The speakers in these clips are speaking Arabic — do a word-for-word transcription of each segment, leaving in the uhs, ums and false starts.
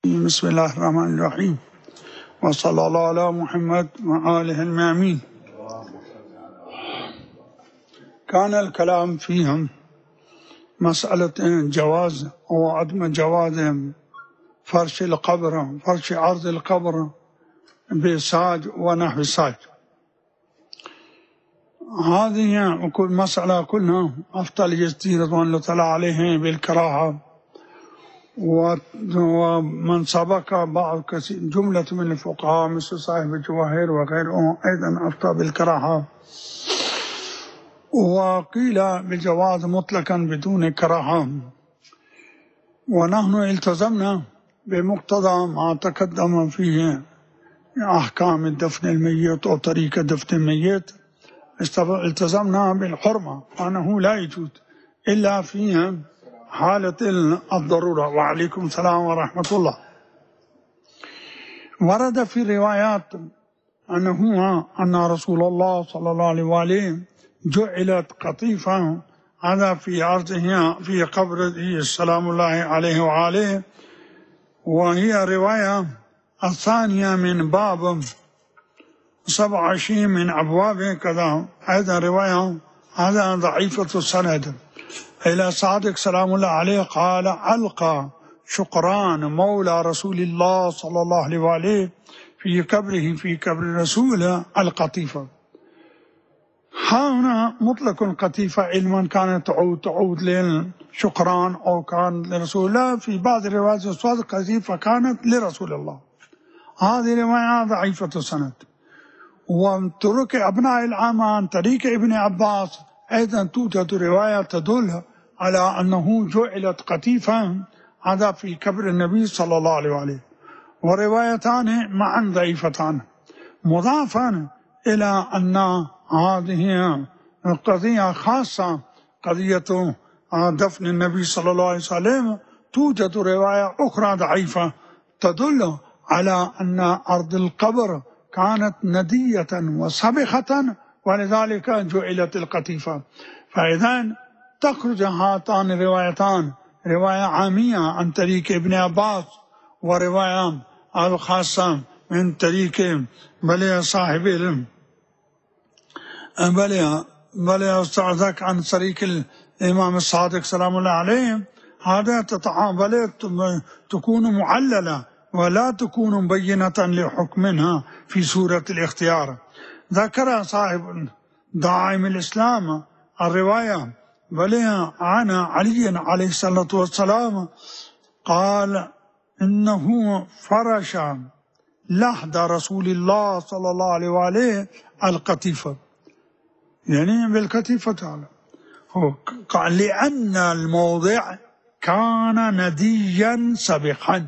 بسم الله الرحمن الرحيم وصلى الله على محمد وآله المأمين. كان الكلام فيهم مسألة جواز أو عدم جواز فرش القبر، فرش عرض القبر بساج ونحو الساج. هذه كل مسألة كلها أفتى جزيرة رضوان الله تعالى عليه بالكراهة، ومن سبق بعض جملة من الفقهاء مثل صاحب الجواهر وغيره أيضا أفتى بالكراهة، وقيل بالجواز مطلقا بدون كراهة. ونحن التزمنا بمقتضى ما تقدم فيه أحكام الدفن الميت أو طريقة دفن الميت، التزمنا بالحرمة أنه لا يجوز إلا في حالة الضرورة. وعليكم السلام ورحمة الله. ورد في الروايات أنه أن رسول الله صلى الله عليه وآله جعلت قطيفة هذا في عرضه في قبره السلام الله عليه وآله، وهي رواية الثانية من باب سبع وعشرين من أبوابه كذا. هذا رواية هذا ضعيفة السند إلى صادق سلام الله عليه قال: ألقى شقران مولى رسول الله صلى الله عليه وآله في قبره في قبر الرسول القطيفة. هنا مطلق القطيفة علما كانت تعود تعود للشقران أو كان لرسول الله. في بعض الروايات الصادق قطيفة كانت لرسول الله. هذه رواية ضعيفة السند. وترك أبناء العامة عن طريق ابن عباس أيضا توجد رواية تدل على أنه جعلت قطيفة هذا في قبر النبي صلى الله عليه وآله، وروايتان معا ضعيفتان، مضافا إلى أن هذه قضية خاصة قضية دفن النبي صلى الله عليه وسلم. توجد رواية أخرى ضعيفة تدل على أن أرض القبر كانت ندية وسبخة ولذلك جعلت القطيفة. فإذا تخرج هاتان الروايتان رواية عامية عن طريق ابن عباس، ورواية الخاصة من طريق بل صاحب العلم بل بل استعذك عن طريق الإمام الصادق سلام الله عليه. هذا تتعامل تكون معللة ولا تكون مبينة لحكمها في سورة الاختيار. ذكر صاحب دعائم الإسلام الرواية بل عن علي عليه الصلاة والسلام قال: إنه فرش لحد رسول الله صلى الله عليه وآله القطيفة، يعني بالقطيفة تعالى، قال لأن الموضع كان نديا سبخا.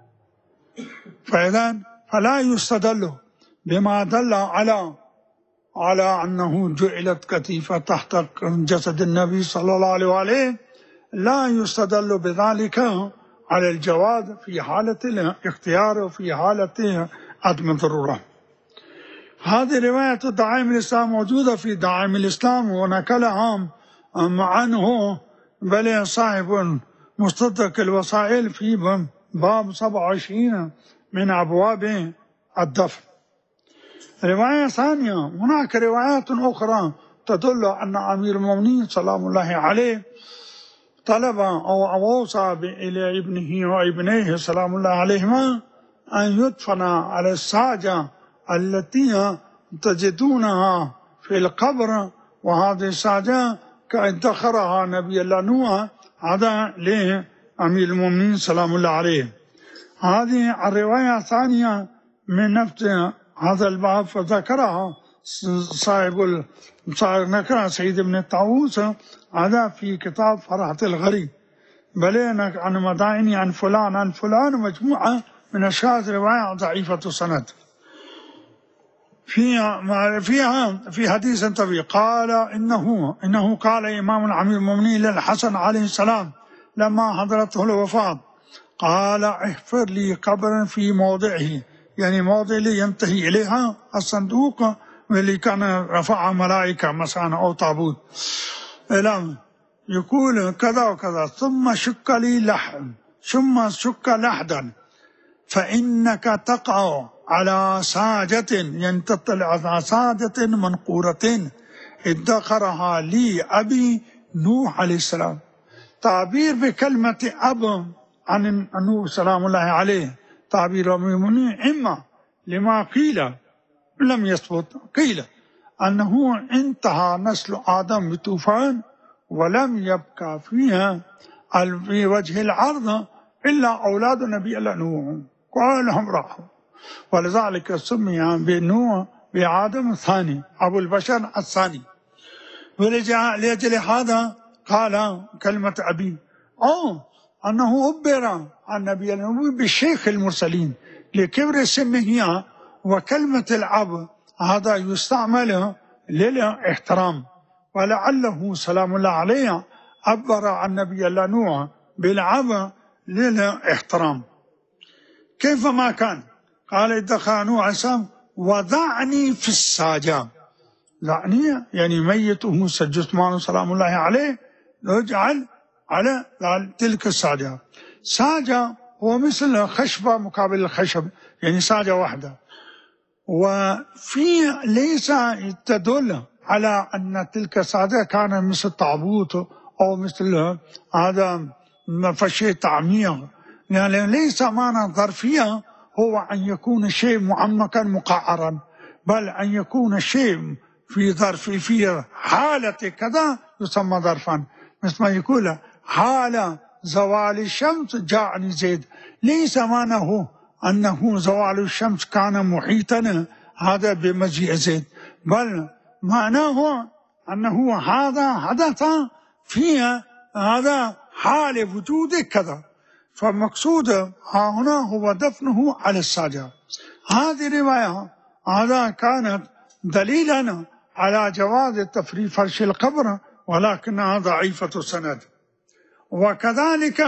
فإذا فلا يستدل بما دل على على أنه جعلت كتيفة تحت جسد النبي صلى الله عليه وآله، لا يستدل بذلك على الجواز في حالة الاختيار وفي حالة عدم الضرورة. هذه رواية دعائم الإسلام موجودة في دعائم الإسلام، ونقلها عنه بل صاحب مصدق الوسائل في باب سبع وعشرين من أبواب الدفن. رواية ثانية، هناك روايات أخرى تدل أن أمير المؤمنين سلام الله عليه طلب أو أوصى إلى ابنه وابنيه سلام الله عليهما أن يدفن على الساجة التي تجدونها في القبر، وهذه الساجة ادخرها نبي الله نوح هذا لأمير المؤمنين سلام الله عليه. هذه الرواية الثانية من نفس هذا الباب فذكرها صاحب نكرة سيد بن الطاووس هذا في كتاب فرحة الغريب، بل عن مدائني عن فلان عن فلان مجموعة من أشخاص رواية ضعيفة السند. فيها فيها في حديث طويل قال إنه إنه قال إمام الأمير المؤمنين للحسن عليه السلام لما حضرته الوفاة قال: احفر لي قبرا في موضعه، يعني موضع اللي ينتهي إليها الصندوق اللي كان رفع ملائكة مثلا أو تابوت، يقول كذا وكذا، ثم شك لي لحم ثم شك لحدا فإنك تقع على ساجة، يعني تطلع على ساجة منقورة ادخرها لي أبي نوح عليه السلام. تعبير بكلمة أب عن نوح سلام الله عليه تعبير مؤمن، إما لما قيل لم يثبت، قيل أنه انتهى نسل آدم بطوفان ولم يبقى فيها في وجه الأرض إلا أولاد النبي الله نوح كلهم راحوا، ولذلك سمي بنوح بآدم الثاني أبو البشر الثاني. ولأجل هذا قال كلمة أبي، أو أنه أبر عن النبي الله بشيخ المرسلين لكبر سنه، وكلمة الأب هذا يستعمل للاحترام، ولعله سلام الله عليه عبر عن النبي الله نوح بالأب للاحترام. كيف ما كان قال ادخل نوح عسام وضعني في الساجة، ضعني يعني ميته جثمان سلام الله عليه يجعل على تلك الساجة. ساجة هو مثل خشبة مقابل الخشب، يعني ساجة واحدة، وفي ليس تدل على أن تلك الساجة كان مثل طابوت أو مثل هذا فشي تعميق، يعني ليس معنى ظرفية هو أن يكون شيء معمقا مقعرا، بل أن يكون شيء في ظرف في حالة كذا يسمى ظرفا، مثل ما يقول حال زوال الشمس جاءني زيد، ليس معناه أنه زوال الشمس كان محيطا هذا بمجيء زيد، بل معناه أنه هذا حدث فيها هذا حال وجود كذا، فمقصود ها هنا هو دفنه على الساجة. هذه رواية هذا كانت دليلا على جواز تفريغ فرش القبر، ولكنها ضعيفة السند. وكذلك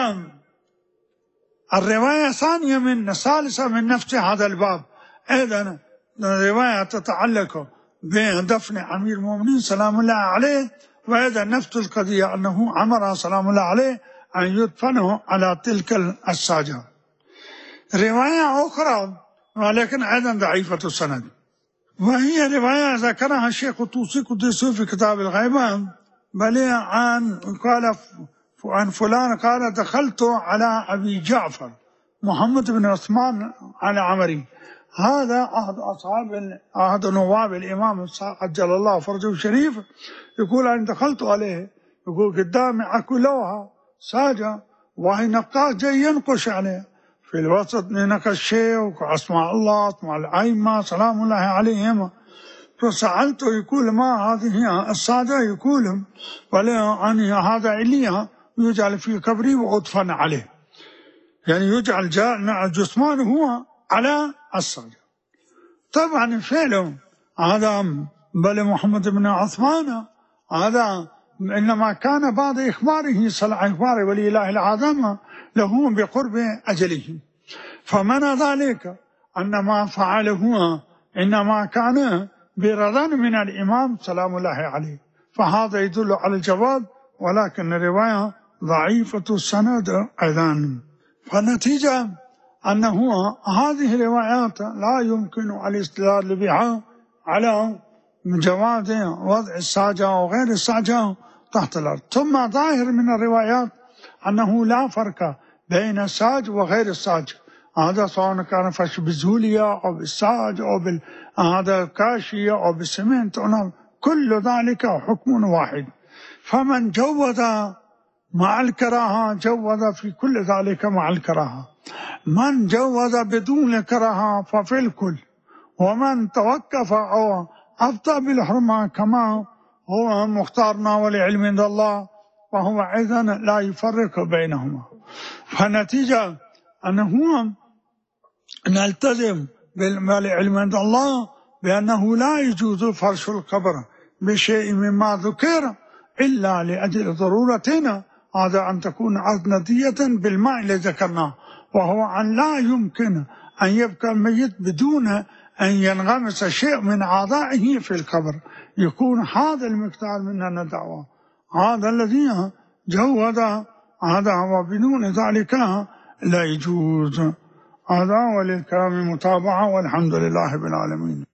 الرواية الثانية من ثالثة من نفس هذا الباب أيضا رواية تتعلق بدفن أمير المؤمنين سلام الله عليه، وأيضا نفس القضية أنه أمر سلام الله عليه أن يدفنه على تلك الساجة. رواية أخرى ولكن أيضا ضعيفة السند، وهي رواية ذكرها الشيخ الطوسي قدسه في كتاب الغيبة، بل عن قال عن فلان قال دخلت على أبي جعفر محمد بن عثمان على عمري، هذا أحد أصحاب أحد نواب الإمام عجل الله فرجه الشريف، يقول أن دخلت عليه، يقول قدامي أكو لوحة ساجة وهي نقاش جاي ينقش عليه، في الوسط نقش شيء وأسماء الله أسماء الأئمة سلام الله عليهم، فسألته يقول ما هذه الساجة، يقول ولا أن هذا إليها يجعل في قبري وأدفن عليه، يعني يجعل جثمان هو على الساجة. طبعا فعله هذا بل محمد بن عثمان هذا إنما كان بعد إخباره صلى إخبار ولي الله العظم له بقرب أجله، فمنع ذلك أن ما فعله إنما كان برضا من الإمام سلام الله عليه، فهذا يدل على الجواب، ولكن الرواية ضعيفة السند أيضا. فالنتيجة أنه هذه الروايات لا يمكن الاستدلال بها على جواز وضع الساجة وغير الساجة تحت الأرض. ثم ظاهر من الروايات أنه لا فرق بين الساج وغير الساج، هذا سواء كان فرش بالزولية أو بالساج أو بال هذا كاشية أو بالسمنت، كل ذلك حكم واحد، فمن جوز مع الكراهة جوز في كل ذلك مع الكراهة، من جوز بدون كراهة ففي الكل، ومن توقف أو أفتى بالحرمة كما هو مختارنا ولعلم عند الله فهو أيضا لا يفرق بينهما. فالنتيجة أنه نلتزم بالعلم عند الله بأنه لا يجوز فرش القبر بشيء مما ذكر إلا لأجل ضرورتنا، هذا أن تكون أذنتية بالماء اللي ذكرناه، وهو أن لا يمكن أن يبقى الميت بدون أن ينغمس شيء من أعضائه في القبر، يكون هذا المقدار من الدعوة، هذا الذي جوز هذا، وبدون ذلك لا يجوز. هذا وللكلام متابعة، والحمد لله رب العالمين.